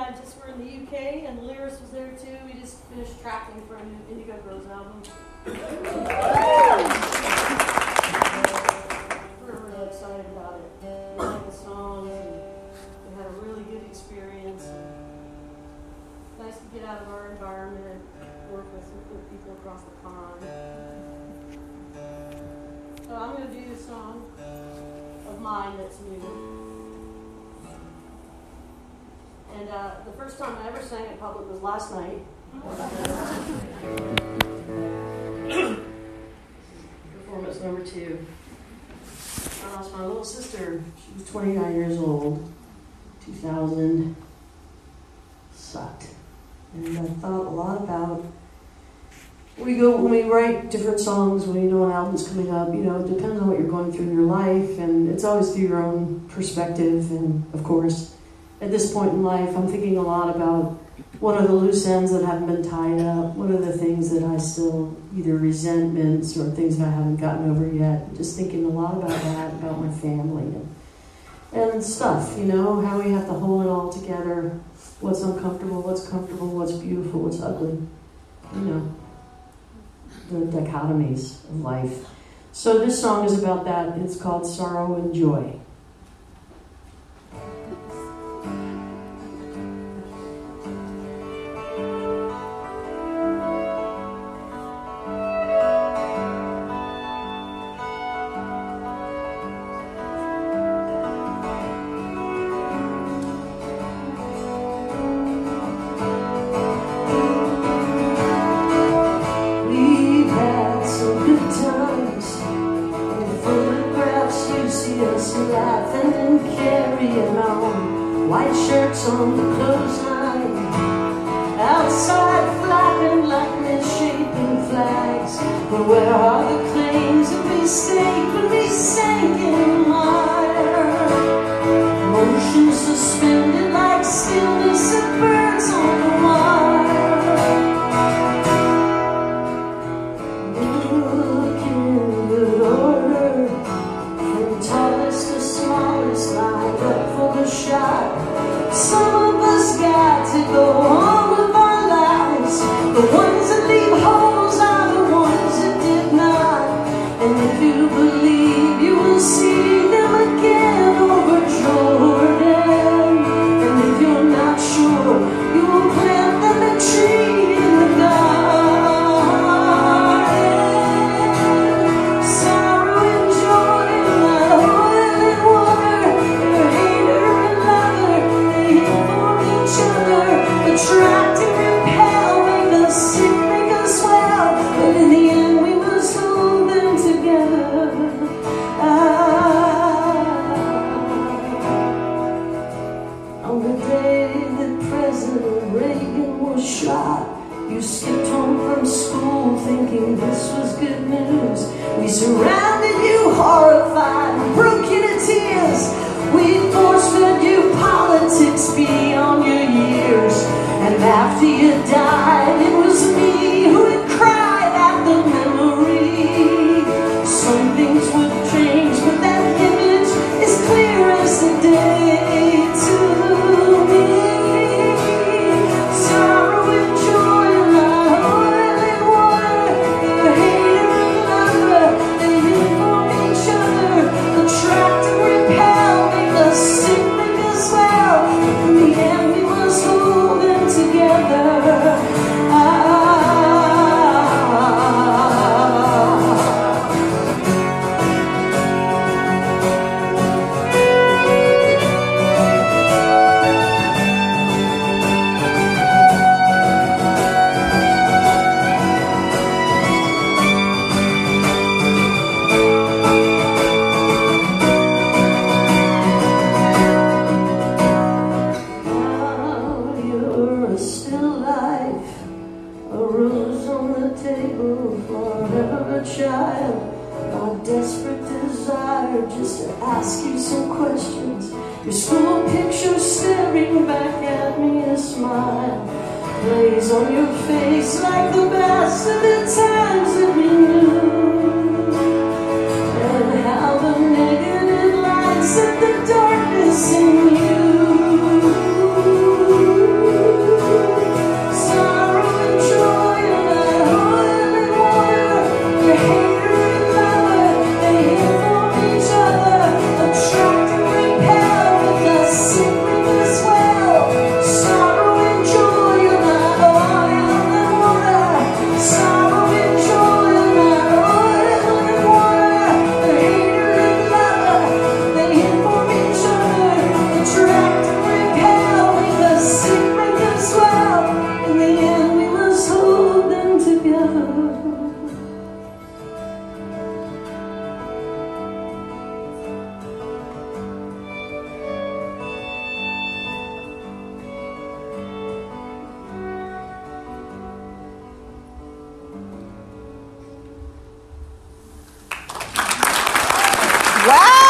just were in the UK, and Lyris was there too. We just finished tracking for a new Indigo Girls album. We're really excited about it. We like the songs, and we had a really good experience. It's nice to get out of our environment and work with some good people across the pond. So I'm going to do a song of mine that's new. And the first time I ever sang in public was last night. Performance number 2. I lost my little sister. She was 29 years old. 2000. Sucked. And I thought a lot about when we write different songs, when you know an album's coming up, it depends on what you're going through in your life, and it's always through your own perspective. And of course, at this point in life, I'm thinking a lot about what are the loose ends that haven't been tied up, what are the things that I still, either resentments or things that I haven't gotten over yet. Just thinking a lot about that, about my family and stuff, how we have to hold it all together, what's uncomfortable, what's comfortable, what's beautiful, what's ugly, the dichotomies of life. So this song is about that. It's called Sorrow and Joy. Laughing and carrying on, white shirts on the clothesline, outside flapping like misshapen flags. But where are the claims of mistake when we sank in mire? Motion suspended like stillness of birds on the wire. Look in good order, from tallest to smallest, lined up for the shot. Some of us got to go on with our lives. The ones that leave holes are the ones that did not. And if you believe, you will see them again over Jordan. And if you're not sure, you will plant them a tree in the garden. Sorrow and joy in that oil and water. They're hater and lover, they inform each other. Attract and repel, make us sick, make us well. But in the end, we must hold them together. On the day that President Reagan was shot, you skipped home from school thinking this was good news. We surrounded you horrified and broke you to tears. We force-fed you politics beyond your years. And after you died, it was me who had cried at the memory. Some things would change, but that image is clear as the day to me. Sorrow and joy in that oil and water. They're hater and lover, they inform each other. Attract and repel, make us sick, make us well. In the end, we must hold them together. Now you're a still life, a rose on the table, forever a child. My desperate desire just to ask you some questions. Your school picture staring back at me, a smile plays on your face like the best of the times that we knew. And how the negative lights set the darkness in you. Wow.